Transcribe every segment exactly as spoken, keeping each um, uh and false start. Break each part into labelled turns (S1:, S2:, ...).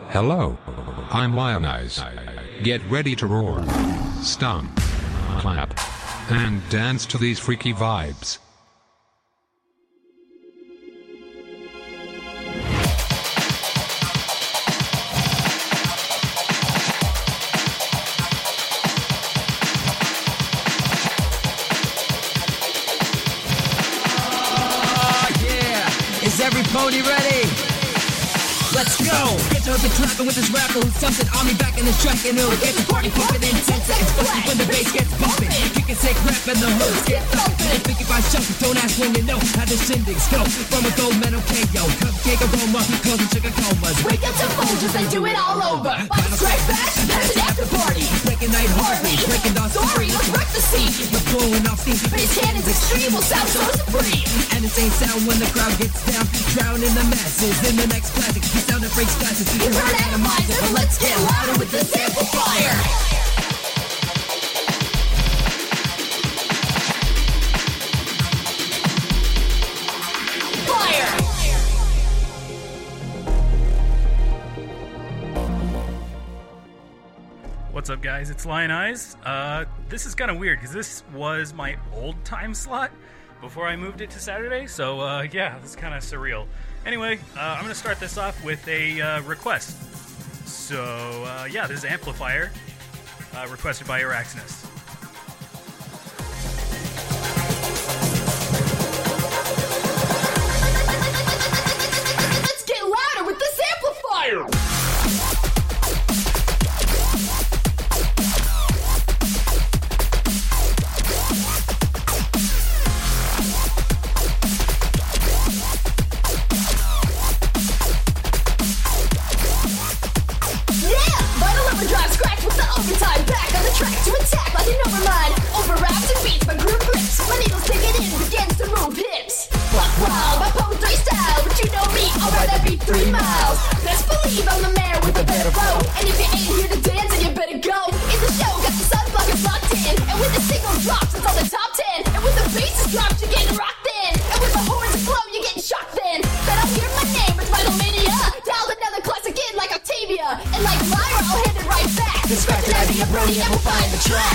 S1: Hello, I'm Lionize. Get ready to roar, stomp, clap, and dance to these freaky vibes.
S2: Is every pony ready? Let's go! Get to the clapping with this rapper who something on me back in the track and it'll get the party pumping in ten seconds flat. When the bass gets bumping, kick and take rap and the hoods get thumping. And fifty-five chunky, don't ask when you know how the shindigs go. From a gold medal K O, cupcake aroma, closing sugar comas.
S3: Wake up to Folgers and do it all over. Let's strike back, that's an after party.
S2: Breaking night heartbeat, breaking down
S3: Sorry, let's wreck the scene.
S2: We're blowing off steam.
S3: Bass cannons extreme will sound so supreme.
S2: And the same sound when the crowd gets down, drowning the masses in the next classic. The sound that breaks glasses.
S3: You heard Atomizer, but let's get louder with this amplifier. Fire!
S4: What's up, guys? It's Lionize. Uh, this is kind of weird because this was my old time slot before I moved it to Saturday. So, uh, yeah, this is kind of surreal. Anyway, uh, I'm going to start this off with a uh, request. So, uh, yeah, this is Amplifier, uh, requested by Araxinus.
S3: Let's get louder with this amplifier! Overtime, back on the track to attack like an overmind. Over raps and beats, my group grips. My needles dig it in, begins to move hips. Fuck wow, my poetry style, but you know me, I'll ride that beat three miles. Best believe I'm the mayor with a better flow. And if you ain't here to dance, then you better go. In the show, got the sunblockers locked in. And when the single drops, it's on the top ten. And when the bass is dropped, you're getting rocked in. And when the horns blow, you're getting shocked then. Then I'll hear my name, it's Vitalmania. Dial another classic in like Octavia. And like Lyra, I'll hit it right back. Scratch it out of your brody and we'll find the track.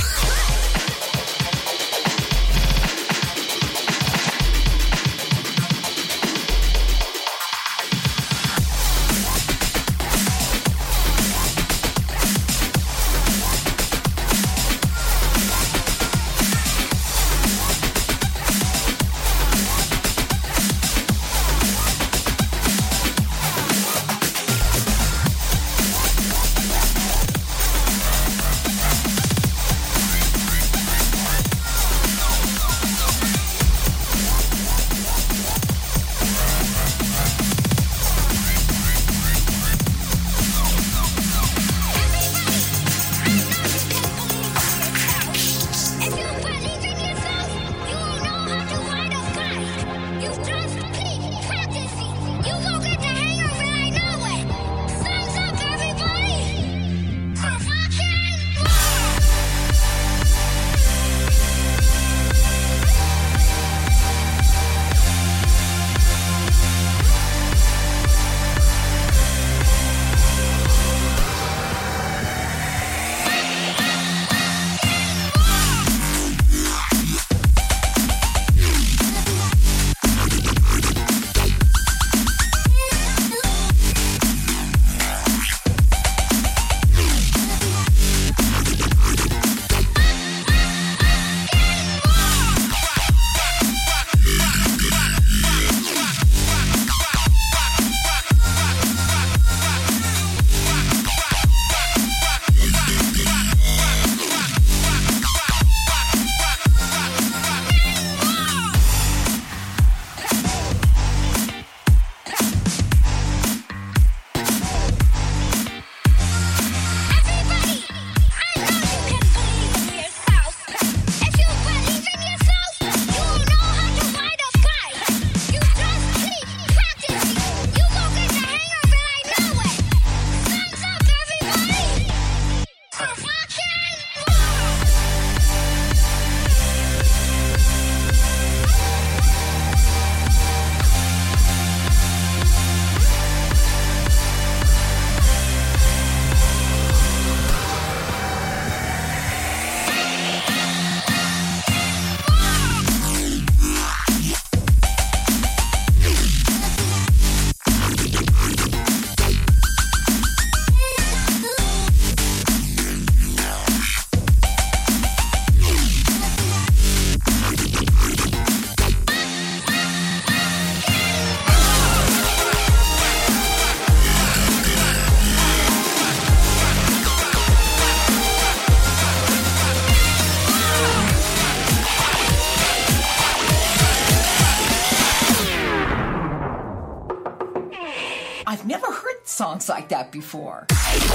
S2: like that before.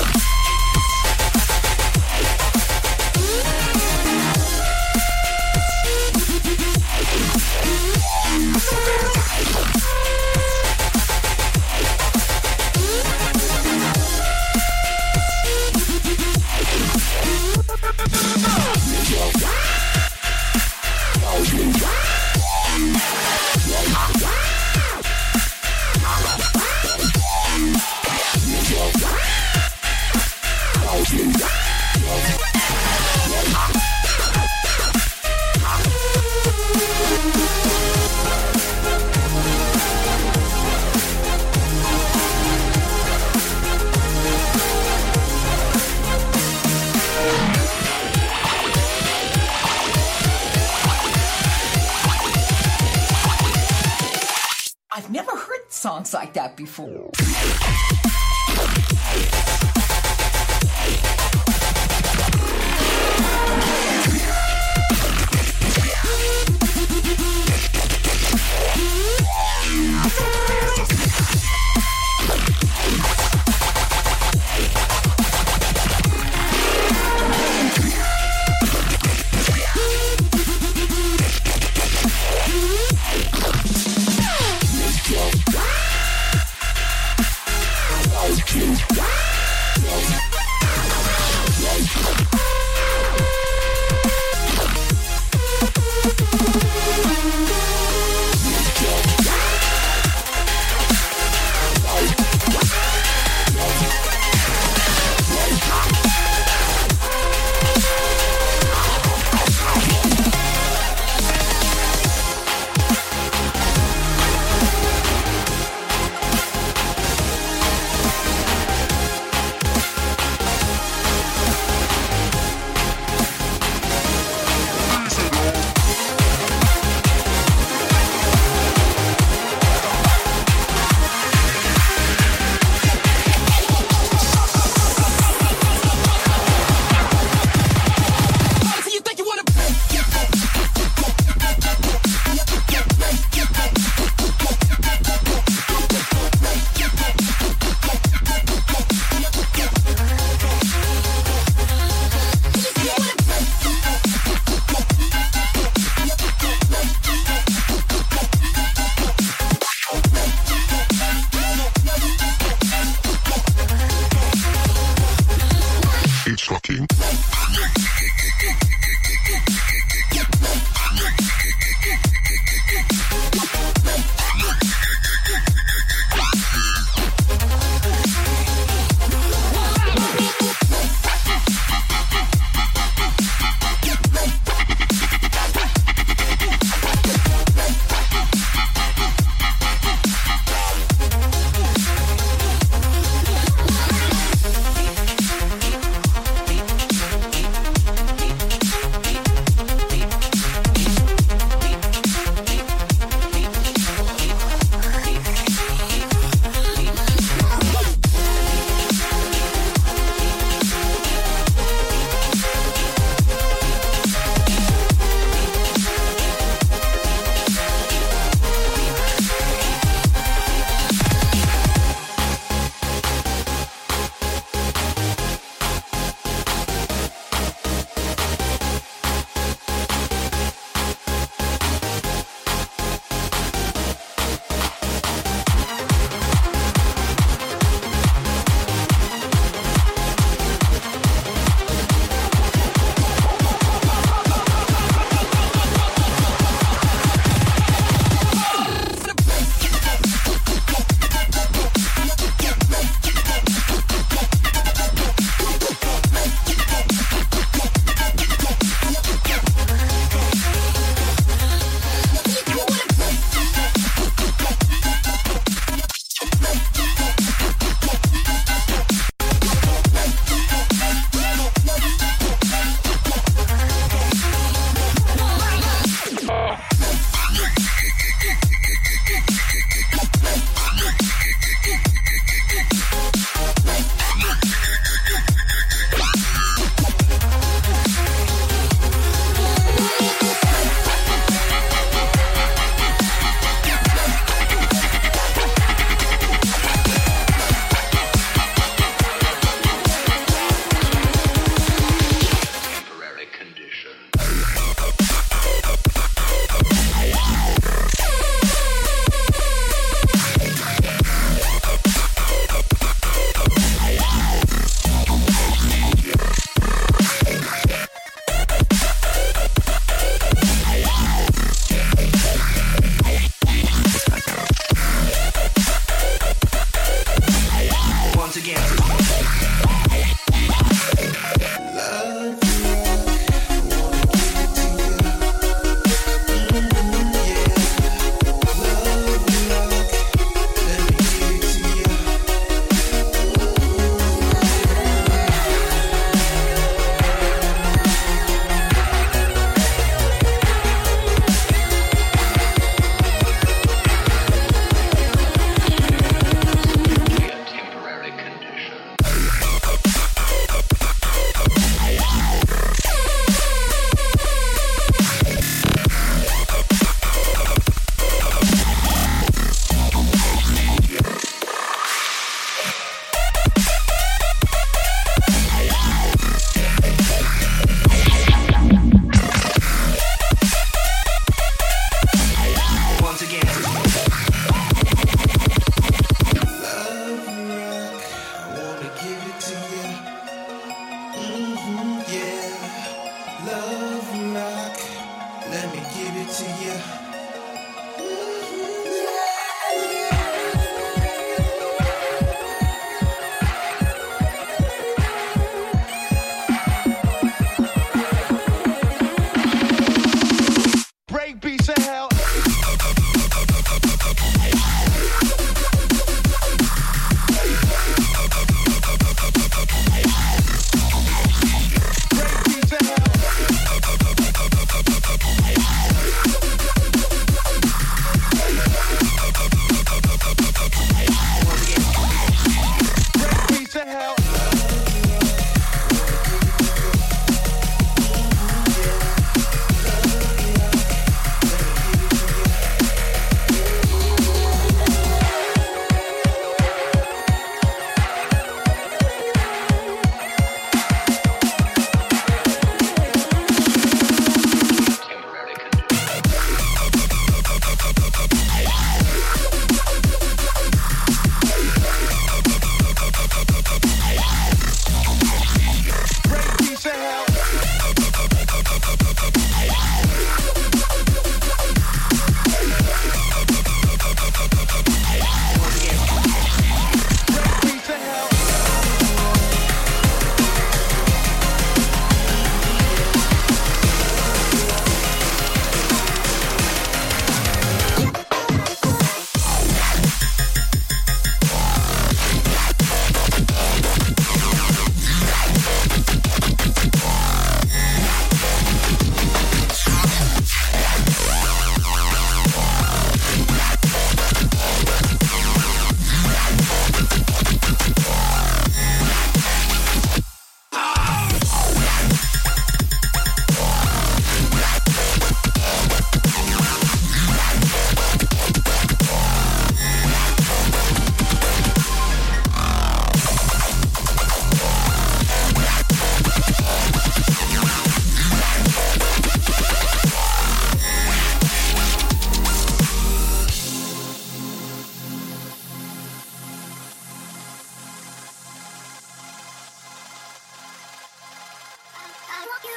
S2: I've never heard songs like that before.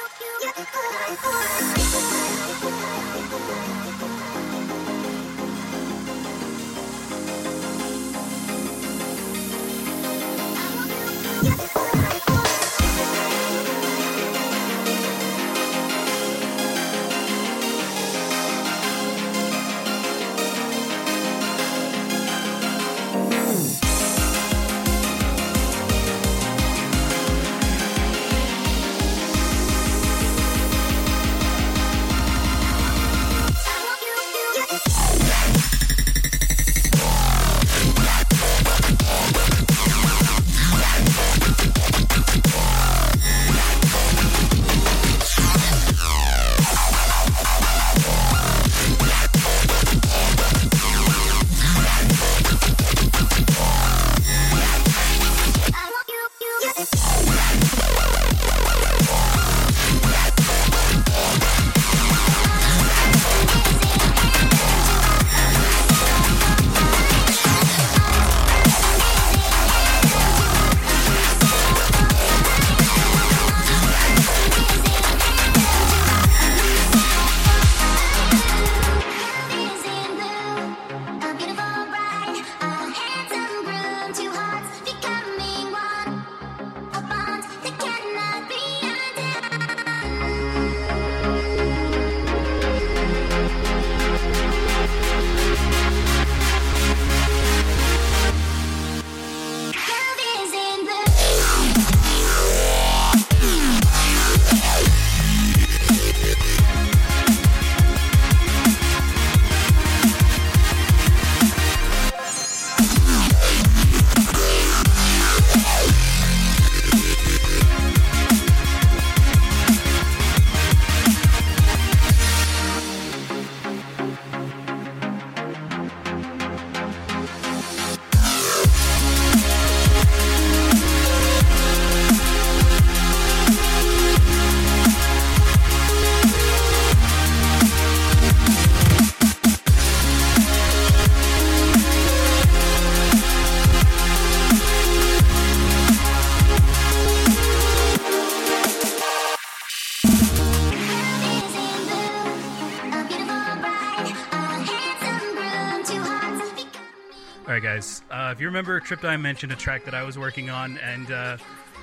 S4: Alright guys, uh, if you remember, Triptime mentioned a track that I was working on, and uh,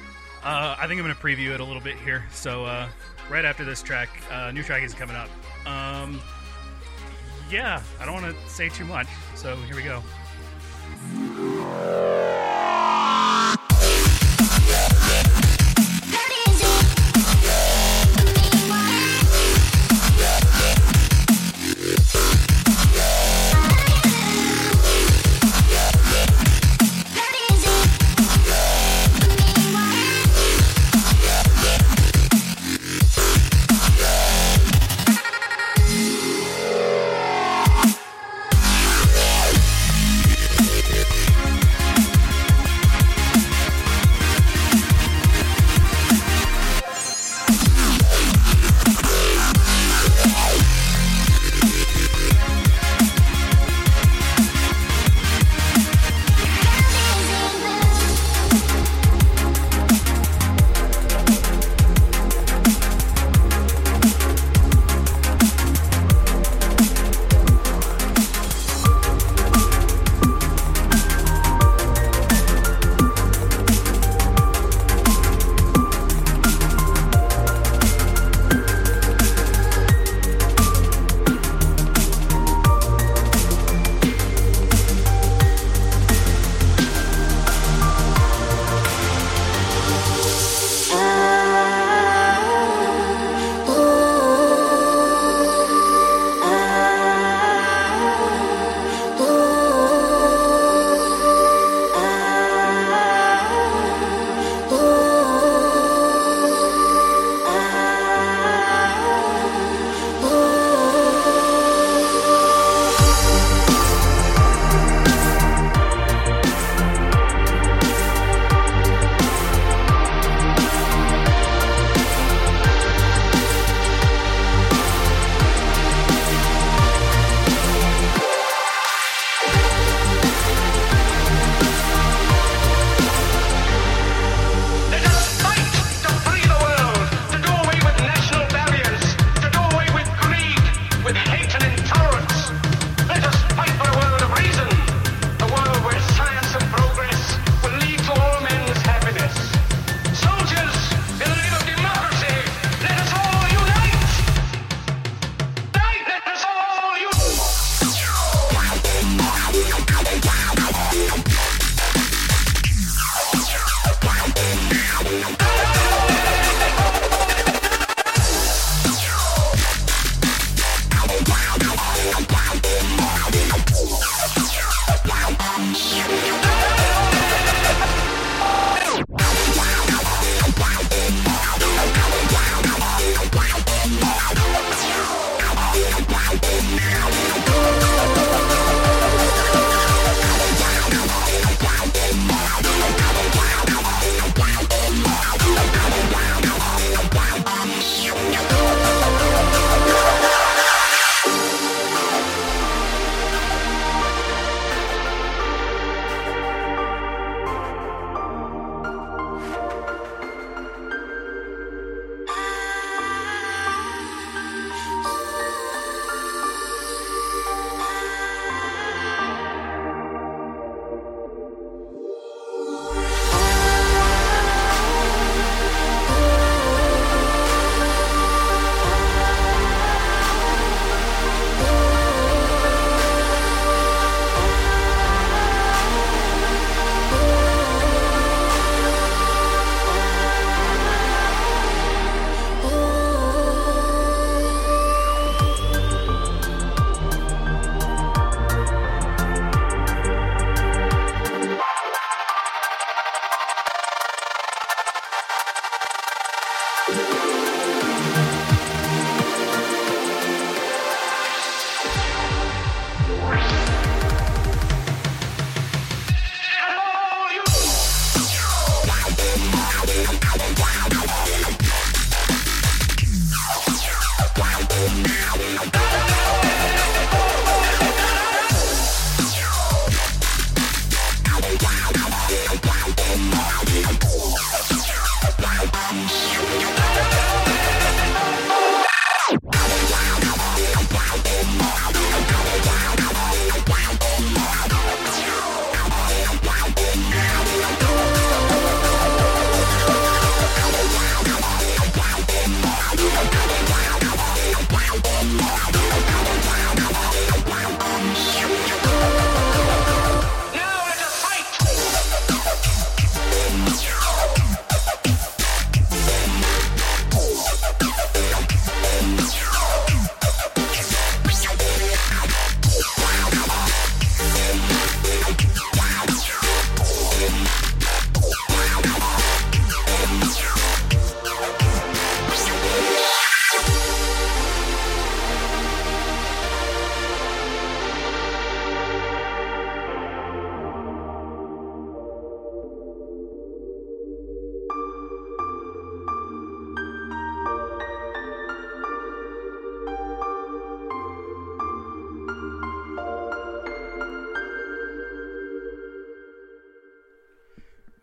S4: uh, I think I'm going to preview it a little bit here. So uh, right after this track, a uh, new track is coming up. Um, yeah, I don't want to say too much, so here we go.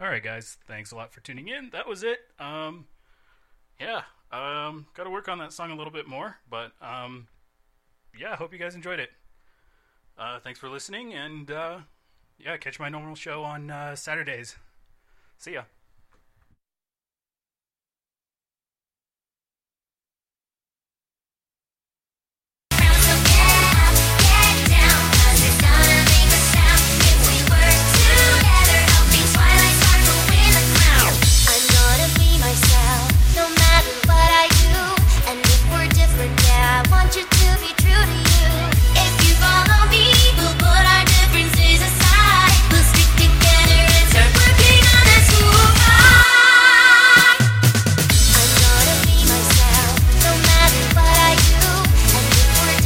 S4: Alright, guys. Thanks a lot for tuning in. That was it. Um, yeah. Um, gotta work on that song a little bit more. But, um, yeah, I hope you guys enjoyed it. Uh, thanks for listening, and, uh, yeah, catch my normal show on uh, Saturdays. See ya.